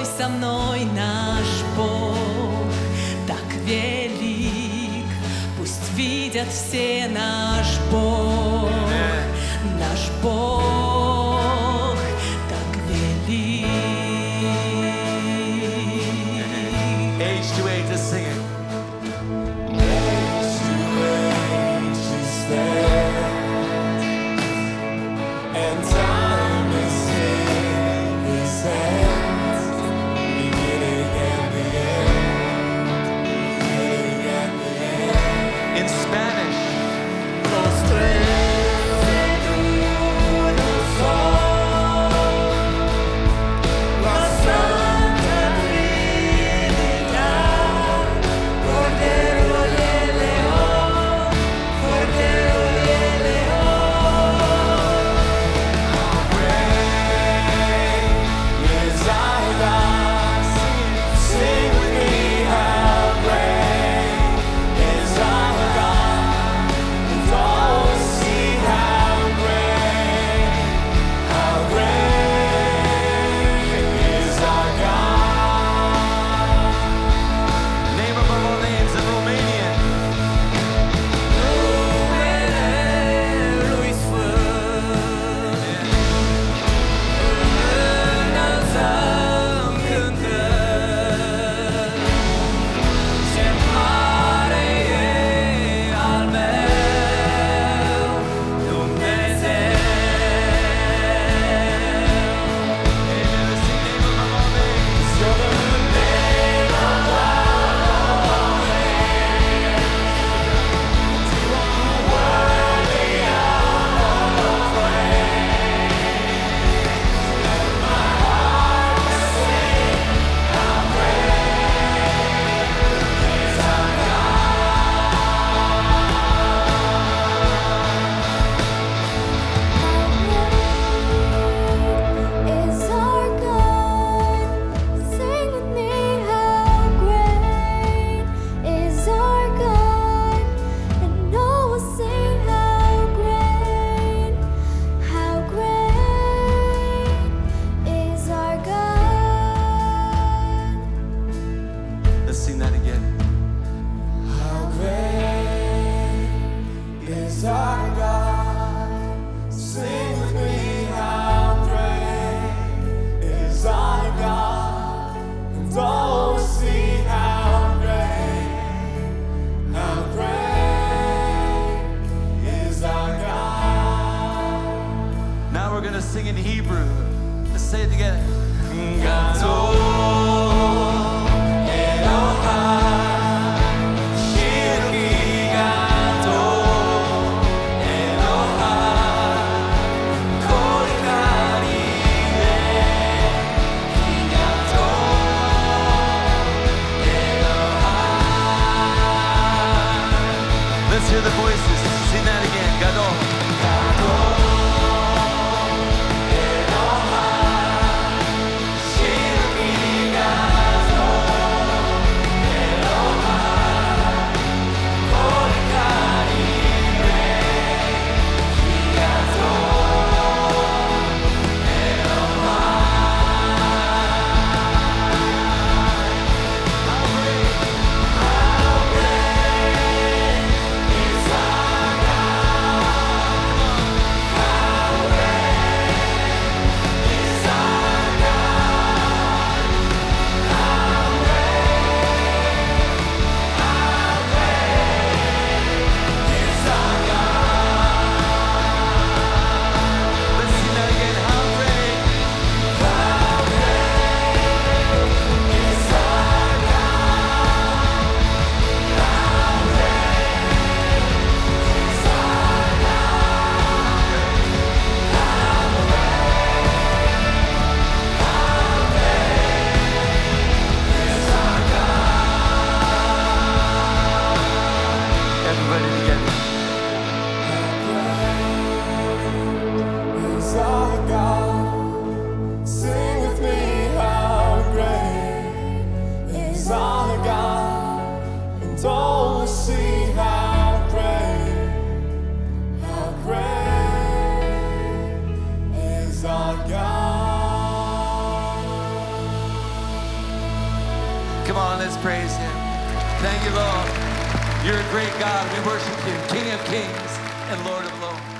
tvoj sa mной, наш Бог так велик. Пусть видят все наш Бог так велик. Age to age, let's sing it. Age to age you stand, and time is in His hands. Beginning and the end, beginning and the end. In Spanish. Los tres en uno son, la Santa Trinidad, Cordero y el León, Cordero y el León. Our reign is our God. Sing with me, how great is our God. And all see how great is our God. Name above all names in Romanian. Numele Lui Sfânt, înălțăm cântând, ce mare e al meu Dumnezeu. Amen. Let's sing name above all names. So the name of our name, you are worthy of all praise. Let my heart sing how great is our Is our God? Sing with me, how great is our God, and all will sing how great is our God. Let's sing that again. How great is our God? Sing with me, how great is our God, and all will see how great is our God. Now we're going to sing in Hebrew. Let's say it together. Gadol Elohai, Shirki Gadol Elohai, Kol Karirei, Gadol Elohai. Let's hear the voices. Sing that again. Gadol. Let's sing that again. How great. Everybody together. Is our God. Sing with me, how great is our God, and all will see how great is our God. Come on, let's praise him. Thank you, Lord. You're a great God. We worship you, King of kings and Lord of lords.